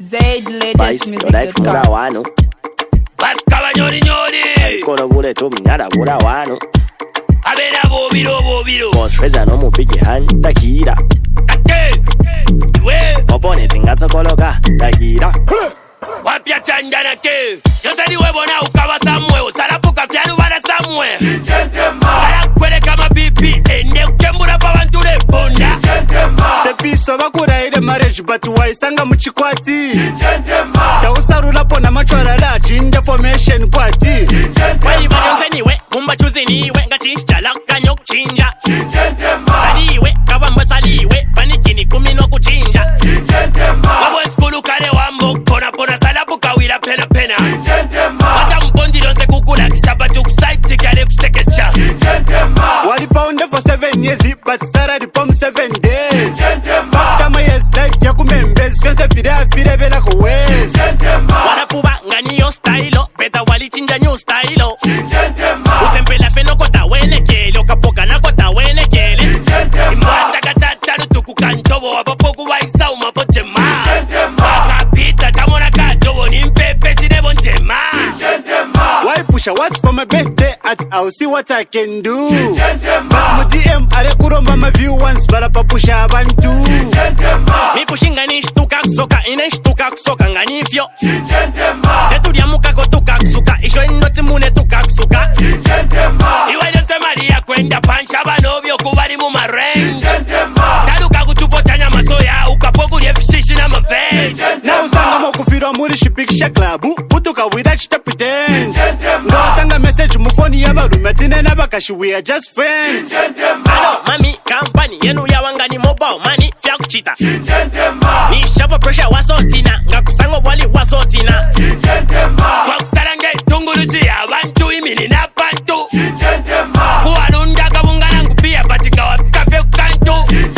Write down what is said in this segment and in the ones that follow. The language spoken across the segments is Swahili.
Zaidlatestmusic.com. wano Basikaba nyori nyori kono bule tu mnyala bula wano abena bobiro Bosfeza no mupige hand takira kate we Opone tingaso koloka takira wapya chanjana ke yosani webona ukaba samwe usalapuka fyanu bana samwe ala kwele kama bibi ende ukembura pa bantu le bonda sepiso bakuraire marriage but waisanga muchikwati tausarula pona machwara la chinja formation kwati wali banyonze niwe mumba chuzi niwe ngachinjala kanyo kuchinja saliwe kabamba saliwe panikini kumino kuchinja wabwe skulu kare wambo pona salapuka wira pena wata mpondi lonse kukula kisabatu kusaiti kale kusekesha wali pound for 7 years but salary from 7 days kama yes life ya kumembezi fense fide bela kuwezi wanapuba nganiyo stylo beta wali chinja new stylo usempela feno kota wenekele okapoka na kota wenekele imwata katatalu tukukantobo wapapoku waisa umapotema fakapita tamona kadobo nimpepe sinebo njema why pusha what's for my birthday I'll see what I can do but mu DM are kuromba my view once barapapusha abantu mikushinga nishtuka kusoka ineshtuka kusoka nganifyo tetulya mukako tukakusuka isho inoti mune tukakusuka iwe lyonse maliya kwenda pansha banobyo kubali mu marange taluka kutupotanya masoya ukapokulya fishishi na mavege nausanga mokufirwa muri shipikisha klabu butuka without chita pretend ngawasanga message mufoni yabarume tsinena bakashi we are just friends alo mami kampani yenu yawangani mobile money fyakuchita nishapa pressure wasotina ngakusango bwali wasotina kwakusalange tunguluzi abantu imini na bantu kuwalundaka bungana ngupiya batinga wafika fye kukantu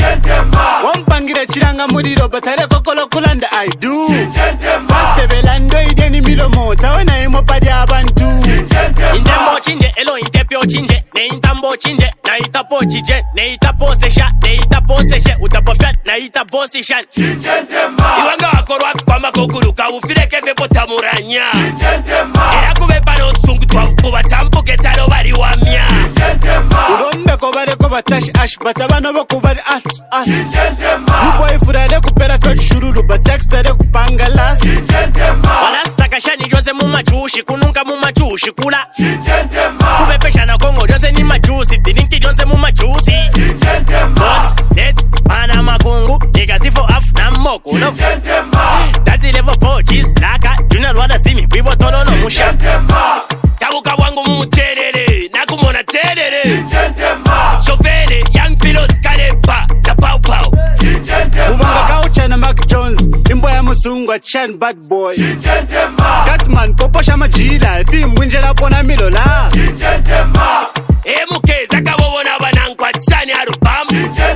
wampangire chiranga muriro batare kokolo kulanda I do pastebelando ideni milomo tawana imopadi abantu indembo chinje elo intepyo chinje ne intambo chinje na itapo chije ne itapo sesha ne itapo seshe utapofya na itapo seshan iwanga wakorwa kwa makokuru ka ufireke fe potamuranya era kubepa no tsungu twa kuba tampuke taro bari wamya urombe ko bare ko batash ash batabano bakubari as boy furale kupera fyo shururu bataxere kupangalas wala stakashani jose mu machushi kununka mu machushi kula kubepesha na kongo jose ni machusi dininki jose mu machusi boss net mana makungu nikasifo af na moko no tati level pochis laka junior wada simi kwibo tolo no musha kabuka wangu mu terere nakumona terere shofere young philos karepa na pau ubanga kauchana Mark Jones imbo ya musungwa chan bad boy Catman poposha majila fi mwinjela pona milola emukeza kabobona banankwa chani arubam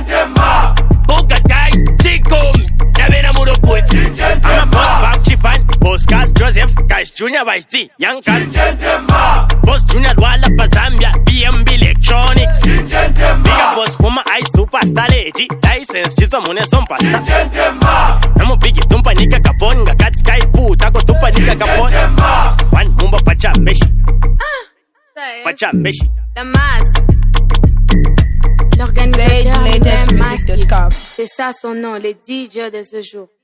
bukatai chikom nabena muropwe ama boss back chipan boss Cass Joseph Cash Junior Vice T Young Cass boss Junior Wala Bazambia BMB Electronics big boss kuma I superstar lady license chizo mune son pasta namo big tumpa nika kapon ngakat sky puta ko tumpa nika kapon one mumba pacha meshi pacha meshi La masse. L'organisateur Zaidlatestmusic.com. c'est ça son nom, le DJ de ce jour.